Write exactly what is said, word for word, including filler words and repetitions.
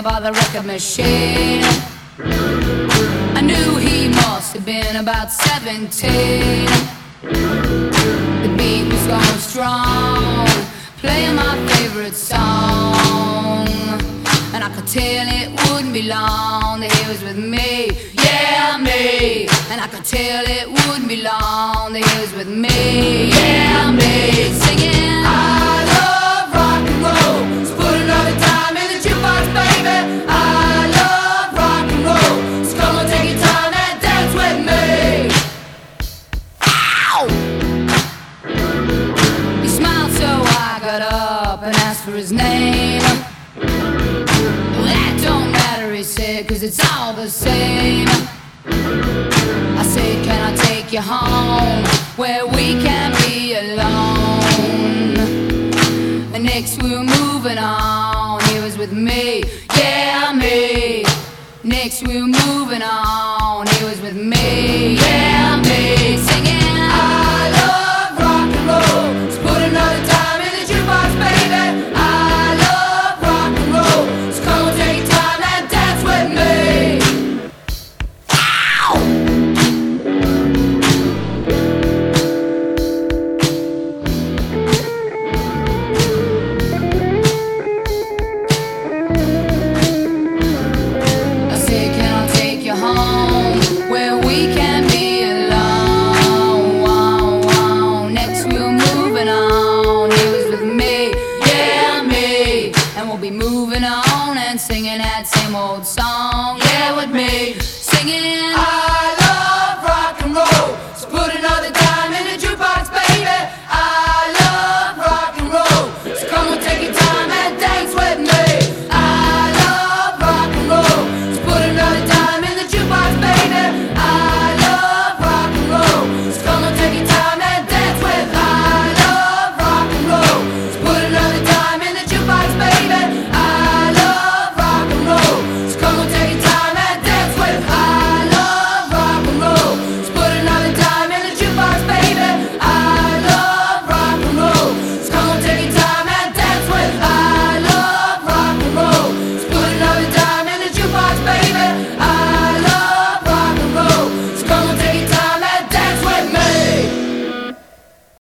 there by the record machine. I knew he must have been about seventeen. The beat was going strong, playing my favorite song, and I could tell it wouldn't be long that he was with me, yeah, me. And I could tell it wouldn't be long that he was with me, yeah, me. Singing, I love rock and roll, let's put another time in the jukebox, baby. I love rock and roll, so come on, take your time and dance with me. Ow! He smiled, so I got up and asked for his name. That don't matter, he said, cause it's all the same. I said, can I take you home where we can be alone? And next we were moving on, he was with me, yeah, me. Next we were moving on, he was with me, yeah, me. Singing, I love rock and roll, let's put another time in the jukebox, baby. I love rock and roll, so come on, take your time and dance with me. Ow! I said, can I take you home where we can be alone? Wow, wow. Next we were moving on, he was with me, yeah, me. And we'll be moving on and singing that same old song.